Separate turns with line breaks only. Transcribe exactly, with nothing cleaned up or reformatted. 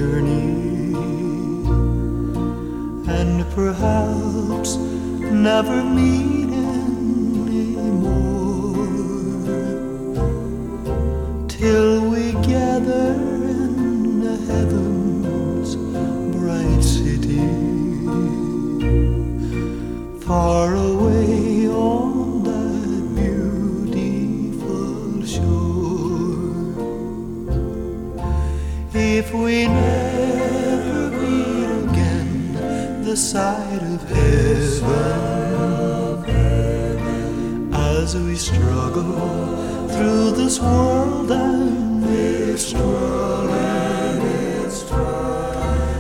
journey, and perhaps never meet anymore, till we gather in the heaven's bright city, far away on that beautiful shore. If we never meet again the side of heaven, as we struggle through this world and this world